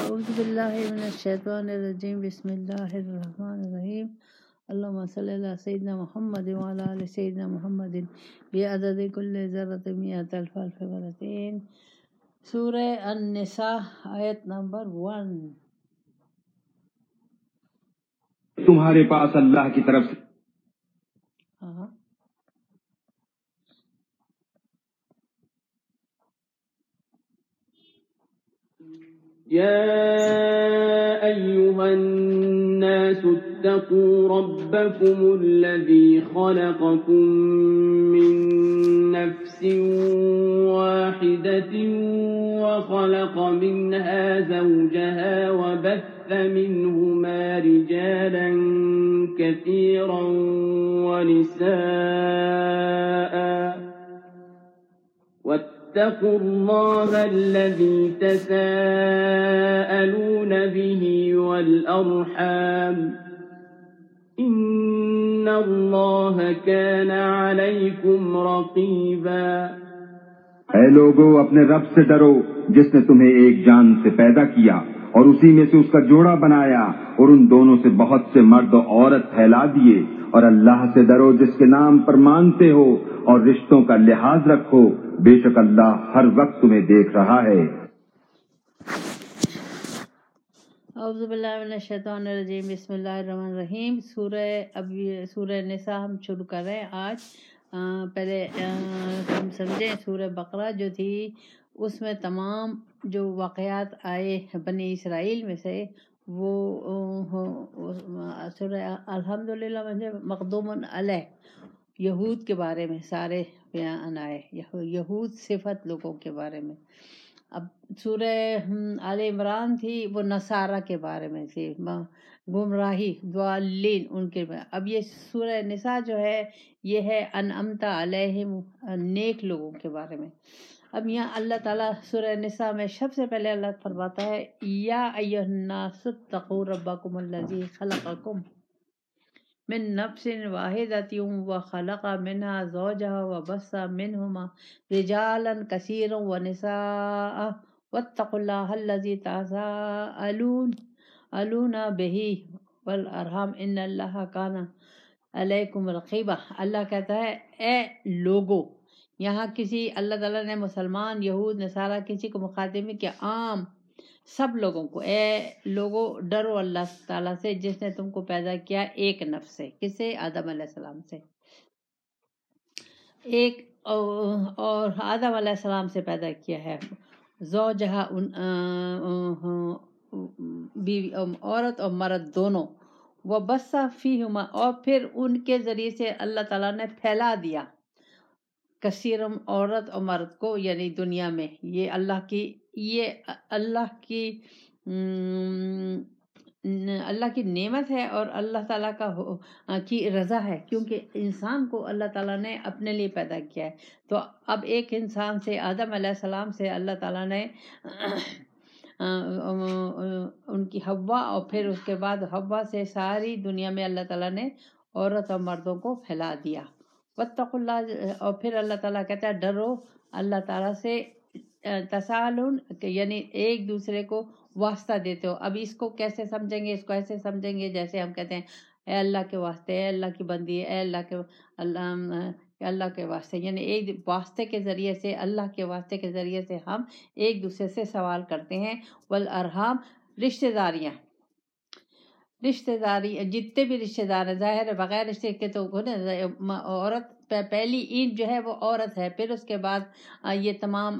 اعوذ باللہ من الشیطان الرجیم بسم اللہ الرحمن الرحیم اللہم صلی علی سیدنا محمد وعلی آل سیدنا محمد بعدد کل ذرۃ مئۃ الف الف مرتين۔ سورہ النساء آیت نمبر 1۔ تمہارے پاس اللہ کی طرف سے يا أيها الناس اتقوا ربكم الذي خلقكم من نفس واحدة وخلق منها زوجها وبث منهما رجالا كثيرا ونساء واتقوا الله الذي تساءلون به والأرحام إن الله كان عليكم رقيبا۔ اے لوگو، اپنے رب سے ڈرو جس نے تمہیں ایک جان سے پیدا کیا اور اسی میں سے اس کا جوڑا بنایا اور ان دونوں سے بہت سے مرد و عورت پھیلا دیے، اور اللہ سے ڈرو جس کے نام پر مانتے ہو اور رشتوں کا لحاظ رکھو، بے شک اللہ ہر وقت تمہیں دیکھ رہا ہے۔ اعوذ باللہ من الشیطان الرجیم بسم اللہ الرحمن الرحیم۔ سورہ نساء ہم شروع کر رہے ہیں آج۔ پہلے ہم سمجھیں سورہ بقرہ جو تھی اس میں تمام جو واقعات آئے بنی اسرائیل میں سے وہ سورہ الحمدللہ مجھے مقدوم علیہ یہود کے بارے میں سارے بیان آئے، یہود صفت لوگوں کے بارے میں۔ اب سورہ آل عمران تھی وہ نصارہ کے بارے میں تھی، گمراہی ضالین ان کے بارے۔ اب یہ سورہ نساء جو ہے یہ ہے انعمت علیہم نیک لوگوں کے بارے میں۔ اب یہاں اللہ تعالیٰ سورہ نساء میں سب سے پہلے اللہ فرماتا ہے یا ایھا الناس اتقوا ربکم الذی خلقکم من نفس واحدۃ وخلق منها زوجها وبث منهما رجالا كثيرا ونساء واتقوا الله الذي تساءلون به والارحام ان الله كان علیکم رقیبا۔ اللہ کہتا ہے اے لوگو، یہاں کسی اللہ تعالیٰ نے مسلمان، یہود، نصارہ کسی کو مخاطب نہیں کیا، عام سب لوگوں کو، اے لوگوں ڈرو اللہ تعالیٰ سے جس نے تم کو پیدا کیا ایک نفس سے، کس سے؟ آدم علیہ السلام سے، ایک اور آدم علیہ السلام سے پیدا کیا ہے، زوجہا بیوی عورت اور مرد دونوں، وبث فیہما اور پھر ان کے ذریعے سے اللہ تعالیٰ نے پھیلا دیا کثیرم عورت اور مرد کو، یعنی دنیا میں۔ یہ اللہ کی نعمت ہے اور اللہ تعالیٰ کی رضا ہے، کیونکہ انسان کو اللہ تعالیٰ نے اپنے لیے پیدا کیا ہے۔ تو اب ایک انسان سے، آدم علیہ السلام سے اللہ تعالیٰ نے ان کی حوا، اور پھر اس کے بعد حوا سے ساری دنیا میں اللہ تعالیٰ نے عورت اور مردوں کو پھیلا دیا۔ واتقوا اللہ، اور پھر اللہ تعالیٰ کہتا ہے ڈرو اللہ تعالیٰ سے، تسالون یعنی ایک دوسرے کو واسطہ دیتے ہو۔ اب اس کو کیسے سمجھیں گے؟ اس کو ایسے سمجھیں گے جیسے ہم کہتے ہیں اے اللہ کے واسطے، اے اللہ کی بندی، اے اللہ کے واسطے، یعنی ایک واسطے کے ذریعے سے، اللہ کے واسطے کے ذریعے سے ہم ایک دوسرے سے سوال کرتے ہیں۔ والارحام رشتہ داری، جتنے بھی رشتہ دار ہیں، ظاہر ہے بغیر رشتے کے تو عورت پہلی عید جو ہے وہ عورت ہے، پھر اس کے بعد یہ تمام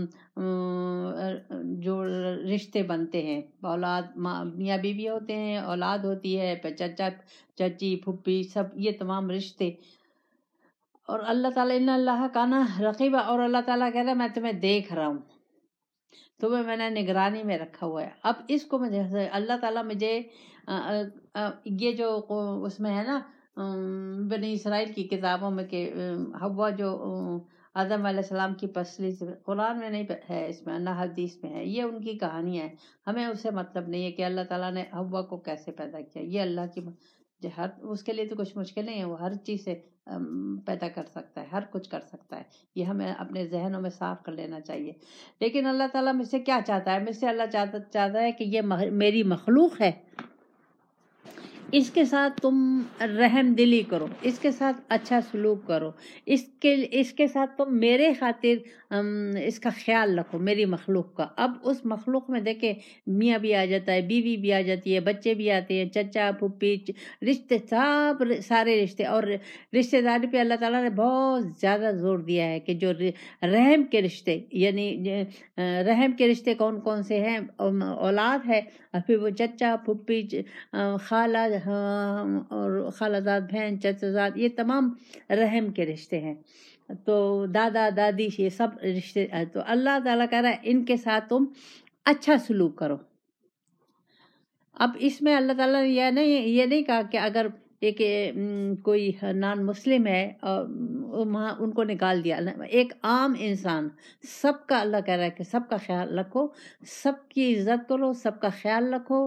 جو رشتے بنتے ہیں، اولاد، میاں بیوی ہوتے ہیں، اولاد ہوتی ہے، پھر چچا چچی پھپھی، سب یہ تمام رشتے۔ اور اللہ تعالیٰ ان اللہ کان رقیبا، اور اللہ تعالیٰ کہہ رہا ہے میں تمہیں دیکھ رہا ہوں، تمہیں میں نے نگرانی میں رکھا ہوا ہے۔ اب اس کو مجھے اللہ تعالیٰ مجھے یہ جو اس میں ہے نا بنی اسرائیل کی کتابوں میں کہ حوا جو آدم علیہ السلام کی پسلی سے، قرآن میں نہیں ہے، اس میں نہ حدیث میں ہے، یہ ان کی کہانیاں ہیں، ہمیں اس سے مطلب نہیں ہے کہ اللہ تعالیٰ نے حوا کو کیسے پیدا کیا، یہ اللہ کی اس کے لیے تو کچھ مشکل نہیں ہے، وہ ہر چیز سے پیدا کر سکتا ہے، ہر کچھ کر سکتا ہے. یہ ہمیں اپنے ذہنوں میں صاف کر لینا چاہیے. لیکن اللہ تعالیٰ مجھ سے کیا چاہتا ہے؟ مجھ سے اللہ چاہتا ہے کہ یہ میری مخلوق ہے، اس کے ساتھ تم رحم دلی کرو، اس کے ساتھ اچھا سلوک کرو، اس کے ساتھ تم میرے خاطر اس کا خیال رکھو، میری مخلوق کا. اب اس مخلوق میں دیکھیں میاں بھی آ جاتا ہے، بیوی بھی آ جاتی ہے، بچے بھی آتے ہیں، چچا پھپھی رشتے، سارے رشتے. اور رشتے داری پہ اللہ تعالیٰ نے بہت زیادہ زور دیا ہے کہ جو رحم کے رشتے، یعنی رحم کے رشتے کون کون سے ہیں؟ اولاد ہے، اور پھر وہ چچا پھپھی خالہ اور خالہ زاد بہن، چچا زاد، یہ تمام رحم کے رشتے ہیں. تو دادا دادی، یہ سب رشتے. تو اللہ تعالیٰ کہہ رہا ہے ان کے ساتھ تم اچھا سلوک کرو. اب اس میں اللہ تعالیٰ نے یہ نہیں کہا کہ اگر ایک کوئی نان مسلم ہے اور وہاں ان کو نکال دیا. ایک عام انسان، سب کا اللہ کہہ رہا ہے کہ سب کا خیال رکھو، سب کی عزت کرو، سب کا خیال رکھو،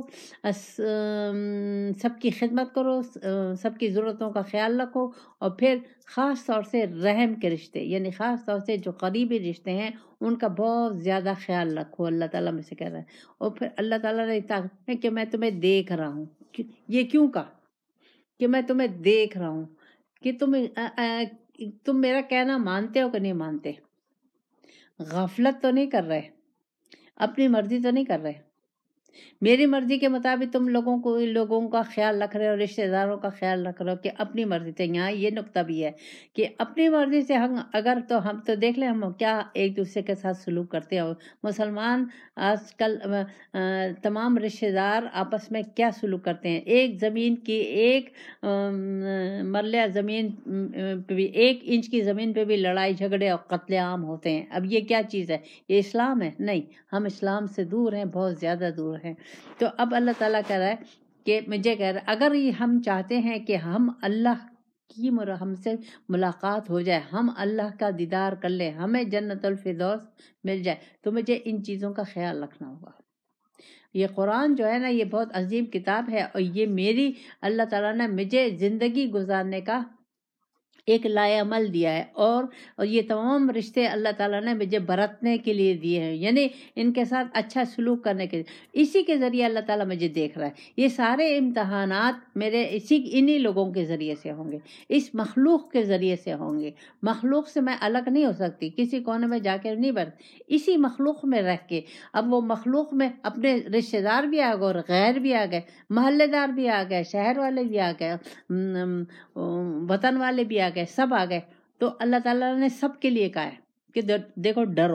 سب کی خدمت کرو، سب کی ضرورتوں کا خیال رکھو. اور پھر خاص طور سے رحم کے رشتے، یعنی خاص طور سے جو قریبی رشتے ہیں ان کا بہت زیادہ خیال رکھو. اللہ تعالیٰ مجھ سے کہہ رہا ہے. اور پھر اللہ تعالیٰ نے کہا کہ میں تمہیں دیکھ رہا ہوں. یہ کیوں کہا کہ میں تمہیں دیکھ رہا ہوں؟ کہ تم میرا کہنا مانتے ہو کہ نہیں مانتے؟ غفلت تو نہیں کر رہے، اپنی مرضی تو نہیں کر رہے، میری مرضی کے مطابق تم لوگوں کا خیال رکھ رہے ہو، رشتہ داروں کا خیال رکھ رہے ہو کہ اپنی مرضی سے. یہاں یہ نقطہ بھی ہے کہ اپنی مرضی سے ہم تو دیکھ لیں ہم کیا ایک دوسرے کے ساتھ سلوک کرتے ہیں. مسلمان آج کل تمام رشتہ دار آپس میں کیا سلوک کرتے ہیں؟ ایک زمین کی، ایک مرلہ زمین پہ بھی، 1 انچ کی زمین پہ بھی لڑائی جھگڑے اور قتل عام ہوتے ہیں. اب یہ کیا چیز ہے؟ یہ اسلام ہے؟ نہیں، ہم اسلام سے دور ہیں، بہت زیادہ دور ہیں. تو اب اللہ تعالیٰ کہہ رہا ہے کہ مجھے کہہ رہا ہے اگر ہم چاہتے ہیں کہ ہم ہم سے ملاقات ہو جائے، ہم اللہ کا دیدار کر لیں، ہمیں جنت الفردوس مل جائے، تو مجھے ان چیزوں کا خیال رکھنا ہوگا. یہ قرآن جو ہے نا، یہ بہت عظیم کتاب ہے، اور یہ میری اللہ تعالیٰ نے مجھے زندگی گزارنے کا ایک لائے عمل دیا ہے. اور یہ تمام رشتے اللہ تعالیٰ نے مجھے برتنے کے لیے دیے ہیں، یعنی ان کے ساتھ اچھا سلوک کرنے کے لیے. اسی کے ذریعے اللہ تعالیٰ مجھے دیکھ رہا ہے. یہ سارے امتحانات میرے انہی لوگوں کے ذریعے سے ہوں گے، اس مخلوق کے ذریعے سے ہوں گے. مخلوق سے میں الگ نہیں ہو سکتی، کسی کونے میں جا کے نہیں بڑھ، اسی مخلوق میں رہ کے. اب وہ مخلوق میں اپنے رشتہ دار بھی آ گئے اور غیر بھی آ گئے، محلے دار بھی آ گئے، شہر والے بھی آ گئے، وطن والے بھی آ گئے، سب آ گئے. تو اللہ تعالیٰ نے سب کے لیے کہا ہے کہ دیکھو ڈرو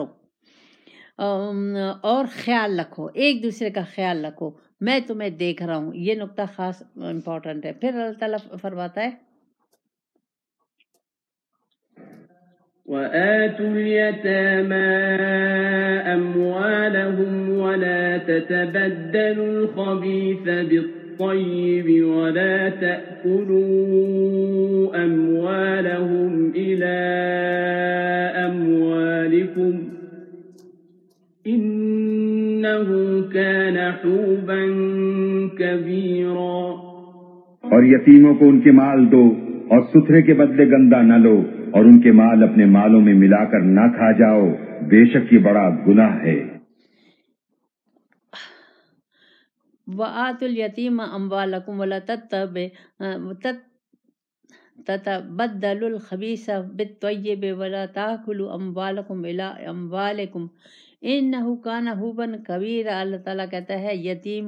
اور خیال رکھو، ایک دوسرے کا خیال رکھو، میں تمہیں دیکھ رہا ہوں. یہ نقطہ خاص امپورٹنٹ ہے. پھر اللہ تعالیٰ فرماتا ہے وَآتُوا الْيَتَامَىٰ أَمْوَالَهُمْ وَلَا تَتَبَدَّلُوا الْخَبِيثَ بِالطَّيِّبِ وَلَا تَأْكُلُوا أَمْوَالَهُمْ إِلَىٰ أَمْوَالِكُمْ إِنَّهُ كَانَ حُوبًا كَبِيرًا. اور یتیموں کو ان کے مال دو، اور ستھرے کے بدلے گندا نہ لو، اور ان کے مال اپنے مالوں میں ملا کر نہ کھا جاؤ، بے شک یہ بڑا گناہ ہے. وَآتُوا الْيَتِيمَ أَمْوَالَكُمْ وَلَا تَتَبَدَّلُوا الْخَبِيثَ بِالطَّيِّبِ وَلَا تَأْكُلُوا أَمْوَالَكُمْ إِلَىٰ أَمْوَالِكُمْ إِنَّهُ كَانَ حُوبًا كَبِيرًا. اللہ تعالیٰ کہتا ہے یتیم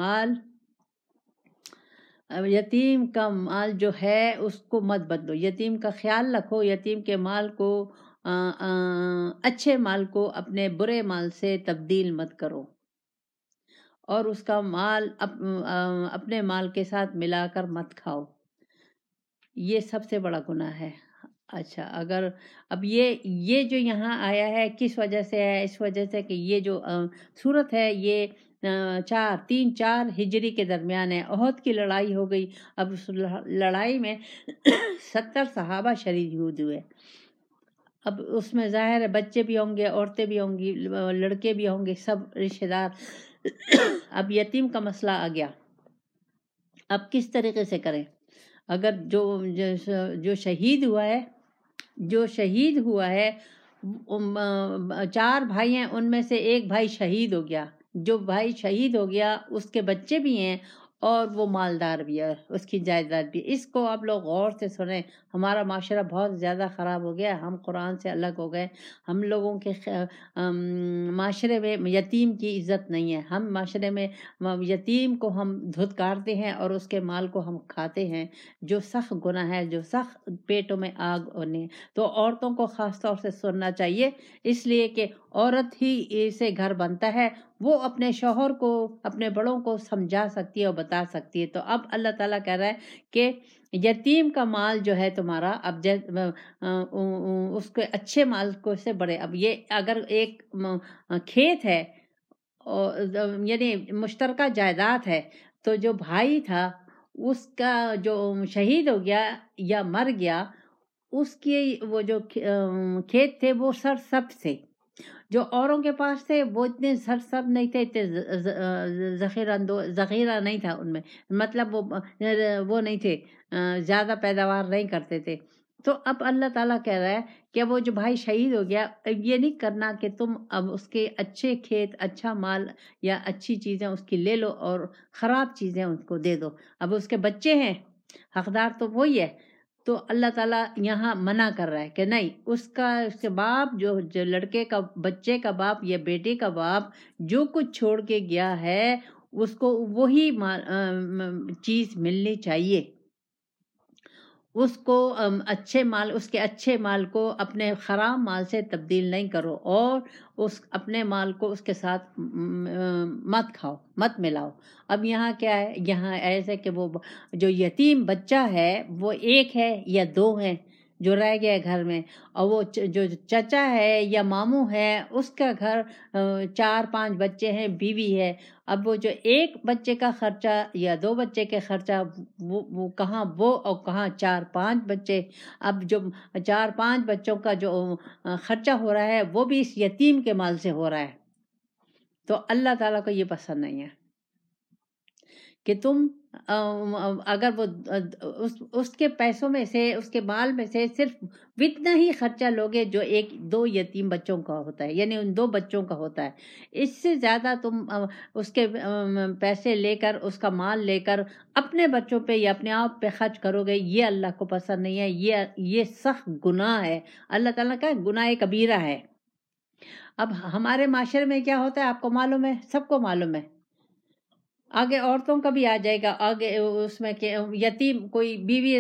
کا مال جو ہے اس کو مت بدلو، یتیم کا خیال رکھو، یتیم کے مال کو اچھے مال کو اپنے برے مال سے تبدیل مت کرو، اور اس کا مال اپنے مال کے ساتھ ملا کر مت کھاؤ. یہ سب سے بڑا گناہ ہے. اچھا، اگر اب یہ جو یہاں آیا ہے کس وجہ سے ہے؟ اس وجہ سے کہ یہ جو صورت ہے یہ 3-4 ہجری کے درمیان ہے. احد کی لڑائی ہو گئی. اب اس لڑائی میں 70 صحابہ شریک ہوئے. اب اس میں ظاہر ہے بچے بھی ہوں گے، عورتیں بھی ہوں گی، لڑکے بھی ہوں گے، سب رشتہ دار. اب یتیم کا مسئلہ آ گیا. اب کس طریقے سے کریں؟ اگر جو شہید ہوا ہے 4 بھائی ہیں، ان میں سے ایک بھائی شہید ہو گیا، جو بھائی شہید ہو گیا اس کے بچے بھی ہیں اور وہ مالدار بھی ہے، اس کی جائیداد بھی۔ اس کو آپ لوگ غور سے سنیں۔ ہمارا معاشرہ بہت زیادہ خراب ہو گیا، ہم قرآن سے الگ ہو گئے۔ ہم لوگوں کے معاشرے میں یتیم کی عزت نہیں ہے۔ ہم معاشرے میں یتیم کو ہم دھتکارتے ہیں اور اس کے مال کو ہم کھاتے ہیں، جو سخت گناہ ہے، جو سخت پیٹوں میں آگ ہونے۔ تو عورتوں کو خاص طور سے سننا چاہیے، اس لیے کہ عورت ہی سے گھر بنتا ہے۔ وہ اپنے شوہر کو، اپنے بڑوں کو سمجھا سکتی ہے اور بتا سکتی ہے۔ تو اب اللہ تعالیٰ کہہ رہا ہے کہ یتیم کا مال جو ہے تمہارا، اب اس کے اچھے مال کو سے بڑے، اب یہ اگر ایک کھیت ہے یعنی مشترکہ جائیداد ہے، تو جو بھائی تھا اس کا جو شہید ہو گیا یا مر گیا، اس کی وہ جو کھیت تھے وہ سرسبز تھے۔ جو اوروں کے پاس تھے وہ اتنے سرسبز نہیں تھے، اتنے ذخیرہ نہیں تھا ان میں، مطلب وہ نہیں تھے، زیادہ پیداوار نہیں کرتے تھے۔ تو اب اللہ تعالیٰ کہہ رہا ہے کہ وہ جو بھائی شہید ہو گیا، یہ نہیں کرنا کہ تم اب اس کے اچھے کھیت، اچھا مال یا اچھی چیزیں اس کی لے لو اور خراب چیزیں اس کو دے دو۔ اب اس کے بچے ہیں، حقدار تو وہی ہے۔ تو اللہ تعالیٰ یہاں منع کر رہا ہے کہ نہیں، اس کے باپ، جو لڑکے کا، بچے کا باپ یا بیٹے کا باپ جو کچھ چھوڑ کے گیا ہے، اس کو وہی چیز ملنی چاہیے۔ اس کو اچھے مال، اس کے اچھے مال کو اپنے خراب مال سے تبدیل نہیں کرو، اور اپنے مال کو اس کے ساتھ مت کھاؤ، مت ملاؤ۔ اب یہاں کیا ہے، یہاں ایسے کہ وہ جو یتیم بچہ ہے وہ ایک ہے یا 2 ہیں جو رہ گئے گھر میں، اور وہ جو چچا ہے یا ماموں ہے اس کا گھر 4-5 بچے ہیں، بیوی ہے۔ اب وہ جو ایک بچے کا خرچہ یا 2 بچے کے خرچہ، وہ کہاں وہ اور کہاں 4-5 بچے۔ اب جو 4-5 بچوں کا جو خرچہ ہو رہا ہے وہ بھی اس یتیم کے مال سے ہو رہا ہے۔ تو اللہ تعالیٰ کو یہ پسند نہیں ہے کہ تم اگر وہ اس کے پیسوں میں سے، اس کے مال میں سے صرف اتنا ہی خرچہ لوگے جو 1-2 یتیم بچوں کا ہوتا ہے، یعنی ان 2 بچوں کا ہوتا ہے، اس سے زیادہ تم اس کے پیسے لے کر، اس کا مال لے کر اپنے بچوں پہ یا اپنے آپ پہ خرچ کرو گے، یہ اللہ کو پسند نہیں ہے۔ یہ سخت گناہ ہے، اللہ تعالیٰ کا گناہ کبیرہ ہے۔ اب ہمارے معاشرے میں کیا ہوتا ہے آپ کو معلوم ہے، سب کو معلوم ہے۔ آگے عورتوں کا بھی آ جائے گا، آگے اس میں کہ یتیم کوئی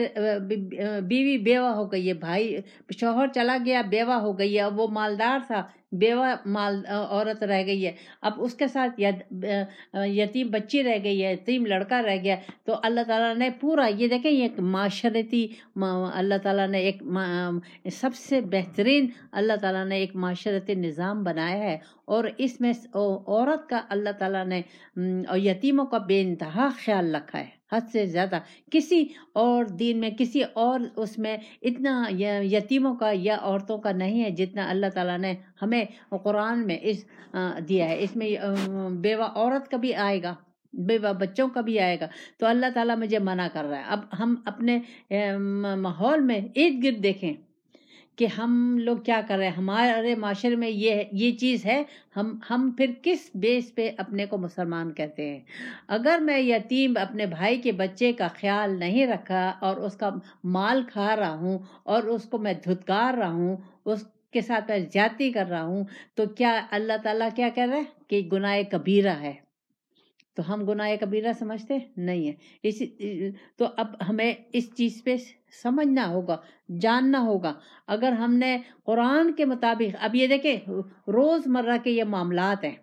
بیوی بیوہ ہو گئی ہے، بھائی شوہر چلا گیا، بیوہ ہو گئی ہے، وہ مالدار تھا، بیوہ عورت رہ گئی ہے، اب اس کے ساتھ یتیم بچی رہ گئی ہے، یتیم لڑکا رہ گیا۔ تو اللہ تعالیٰ نے پورا یہ دیکھیں، یہ معاشرتی اللہ تعالیٰ نے ایک سب سے بہترین اللہ تعالیٰ نے ایک معاشرتی نظام بنایا ہے، اور اس میں عورت کا اللہ تعالیٰ نے اور یتیموں کا بے انتہا خیال رکھا ہے، حد سے زیادہ۔ کسی اور دین میں، کسی اور اس میں اتنا یتیموں کا یا عورتوں کا نہیں ہے جتنا اللہ تعالیٰ نے ہمیں قرآن میں دیا ہے۔ اس میں بیوہ عورت کا بھی آئے گا، بیوہ بچوں کا بھی آئے گا۔ تو اللہ تعالیٰ مجھے منع کر رہا ہے۔ اب ہم اپنے ماحول میں ارد گرد دیکھیں کہ ہم لوگ کیا کر رہے ہیں، ہمارے معاشرے میں یہ چیز ہے، ہم پھر کس بیس پہ اپنے کو مسلمان کہتے ہیں؟ اگر میں یتیم اپنے بھائی کے بچے کا خیال نہیں رکھا اور اس کا مال کھا رہا ہوں اور اس کو میں دھتکار رہا ہوں، اس کے ساتھ میں زیادتی کر رہا ہوں، تو کیا اللہ تعالیٰ کیا کہہ رہا ہے کہ گناہ کبیرہ ہے؟ تو ہم گناہ کبیرہ سمجھتے نہیں ہیں۔ تو اب ہمیں اس چیز پہ سمجھنا ہوگا، جاننا ہوگا۔ اگر ہم نے قرآن کے مطابق، اب یہ دیکھیں روز مرہ کے یہ معاملات ہیں،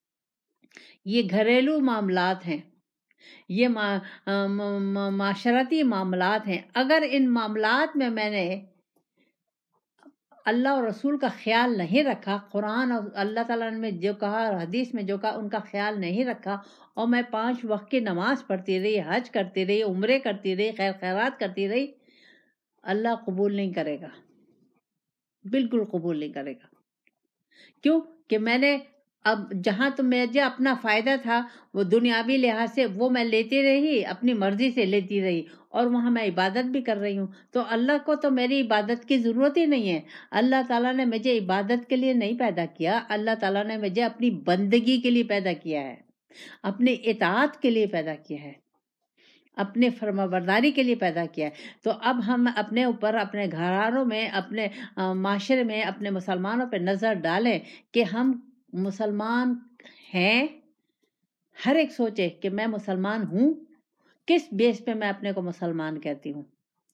یہ گھریلو معاملات ہیں، یہ معاشرتی معاملات ہیں، اگر ان معاملات میں میں نے اللہ اور رسول کا خیال نہیں رکھا، قرآن اور اللہ تعالیٰ نے جو کہا، حدیث میں جو کہا، ان کا خیال نہیں رکھا، اور میں 5 وقت کی نماز پڑھتی رہی، حج کرتی رہی، عمرے کرتی رہی، خیر خیرات کرتی رہی، اللہ قبول نہیں کرے گا، بالکل قبول نہیں کرے گا۔ کیوں کہ میں نے اب جہاں تو مجھے اپنا فائدہ تھا وہ دنیاوی لحاظ سے وہ میں لیتی رہی، اپنی مرضی سے لیتی رہی، اور وہاں میں عبادت بھی کر رہی ہوں، تو اللہ کو تو میری عبادت کی ضرورت ہی نہیں ہے۔ اللہ تعالیٰ نے مجھے عبادت کے لیے نہیں پیدا کیا، اللہ تعالیٰ نے مجھے اپنی بندگی کے لیے پیدا کیا ہے، اپنی اطاعت کے لیے پیدا کیا ہے، اپنے فرما برداری کے لیے پیدا کیا ہے۔ تو اب ہم اپنے اوپر، اپنے گھرانوں میں، اپنے معاشرے میں، اپنے مسلمانوں پہ نظر ڈالیں کہ ہم مسلمان ہیں۔ ہر ایک سوچے کہ میں مسلمان ہوں، کس بیس پہ میں اپنے کو مسلمان کہتی ہوں،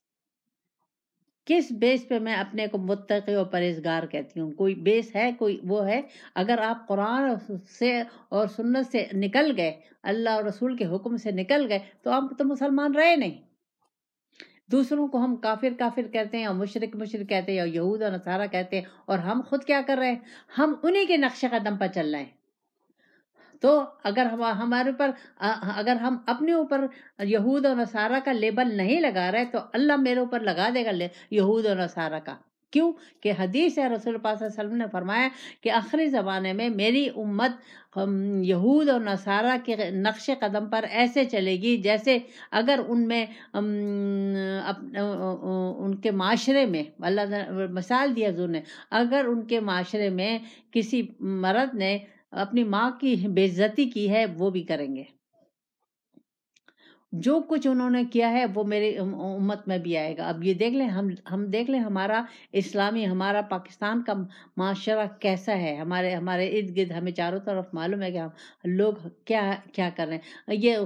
کس بیس پہ میں اپنے کو متقی و پرہیزگار کہتی ہوں۔ کوئی بیس ہے، کوئی وہ ہے؟ اگر آپ قرآن سے اور سنت سے نکل گئے، اللہ اور رسول کے حکم سے نکل گئے، تو آپ تو مسلمان رہے نہیں۔ دوسروں کو ہم کافر کافر کہتے ہیں، اور مشرک مشرک کہتے ہیں، اور یہود اور نصارہ کہتے ہیں، اور ہم خود کیا کر رہے ہیں؟ ہم انہی کے نقش قدم پر چل رہے ہیں۔ تو اگر ہمارے اوپر، اگر ہم اپنے اوپر یہود اور نصارہ کا لیبل نہیں لگا رہے، تو اللہ میرے اوپر لگا دے گا یہود اور نصارہ کا۔ کیوں کہ حدیث ہے، رسول پاک صلی اللہ علیہ وسلم نے فرمایا کہ آخری زمانے میں میری امت یہود اور نصارہ کے نقش قدم پر ایسے چلے گی جیسے اگر ان میں ان کے معاشرے میں، اللہ نے مثال دی حضور نے، اگر ان کے معاشرے میں کسی مرد نے اپنی ماں کی بے عزتی کی ہے، وہ بھی کریں گے۔ جو کچھ انہوں نے کیا ہے وہ میری امت میں بھی آئے گا۔ اب یہ دیکھ لیں، ہم دیکھ لیں ہمارا اسلامی، ہمارا پاکستان کا معاشرہ کیسا ہے۔ ہمارے ارد گرد ہمیں چاروں طرف معلوم ہے کہ ہم لوگ کیا کر رہے ہیں۔ یہ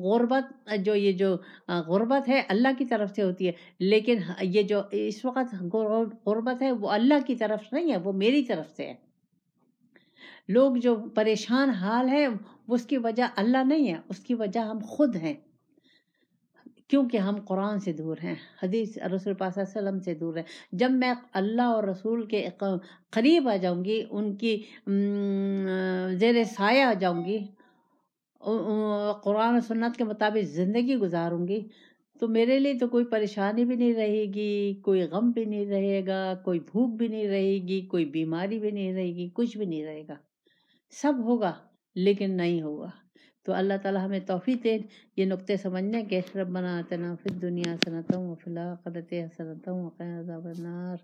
غربت ہے اللہ کی طرف سے ہوتی ہے، لیکن یہ جو اس وقت غربت ہے وہ اللہ کی طرف نہیں ہے، وہ میری طرف سے ہے۔ لوگ جو پریشان حال ہے، اس کی وجہ اللہ نہیں ہے، اس کی وجہ ہم خود ہیں، کیونکہ ہم قرآن سے دور ہیں، حدیث رسول پاک صلی اللہ علیہ وسلم سے دور ہیں۔ جب میں اللہ اور رسول کے قریب آ جاؤں گی، ان کی زیر سایہ آ جاؤں گی، قرآن و سنت کے مطابق زندگی گزاروں گی، تو میرے لیے تو کوئی پریشانی بھی نہیں رہے گی، کوئی غم بھی نہیں رہے گا، کوئی بھوک بھی نہیں رہے گی، کوئی بیماری بھی نہیں رہے گی، کچھ بھی نہیں رہے گا۔ سب ہوگا لیکن نہیں ہوگا۔ تو اللہ تعالی ہمیں توفیق دے یہ نقطے سمجھنے کے۔ ربنا آتنا فی الدنیا حسنۃ وفی الآخرۃ حسنۃ وقنا عذاب النار۔